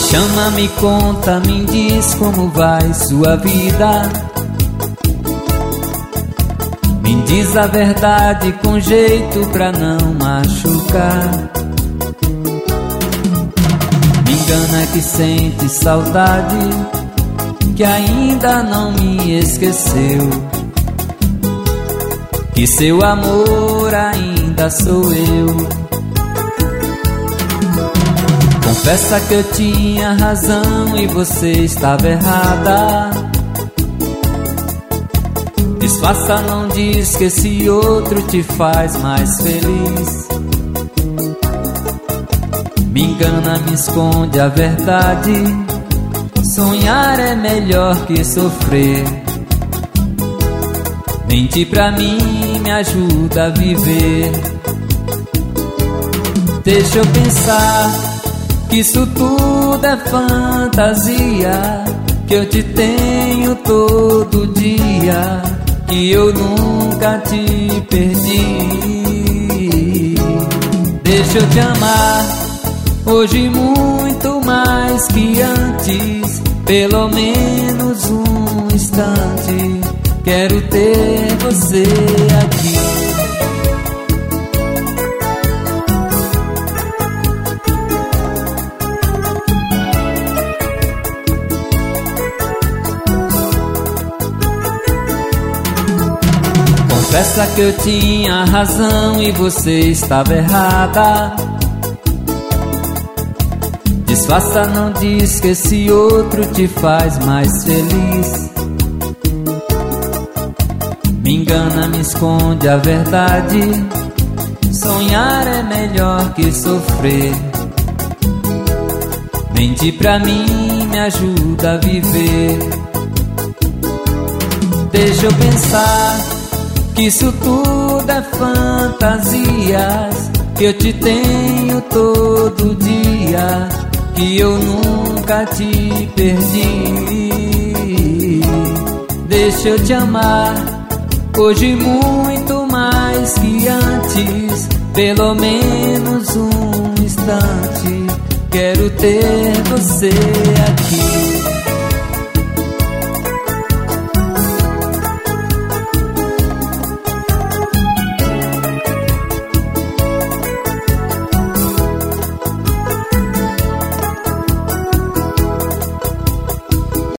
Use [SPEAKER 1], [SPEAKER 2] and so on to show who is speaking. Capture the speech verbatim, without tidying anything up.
[SPEAKER 1] chama, me conta, me diz como vai sua vida. Me diz a verdade com jeito pra não machucar. Me engana que sente saudade, que ainda não me esqueceu, que seu amor ainda sou eu. Confessa que eu tinha razão e você estava errada. Disfarça, não diz que esse outro te faz mais feliz. Me engana, me esconde a verdade. Sonhar é melhor que sofrer. Mentir pra mim me ajuda a viver. Deixa eu pensar que isso tudo é fantasia, que eu te tenho todo dia, que eu nunca te perdi. Deixa eu te amar hoje muito mais que antes, pelo menos um instante. Quero ter você aqui. Confessa que eu tinha razão e você estava errada. Disfarça, não diz que esse outro te faz mais feliz. Me engana, me esconde a verdade. Sonhar é melhor que sofrer. Mentir pra mim me ajuda a viver. Deixa eu pensar que isso tudo é fantasias, que eu te tenho todo dia, que eu nunca te perdi. Deixa eu te amar hoje muito mais que antes, pelo menos um instante. Quero ter você aqui.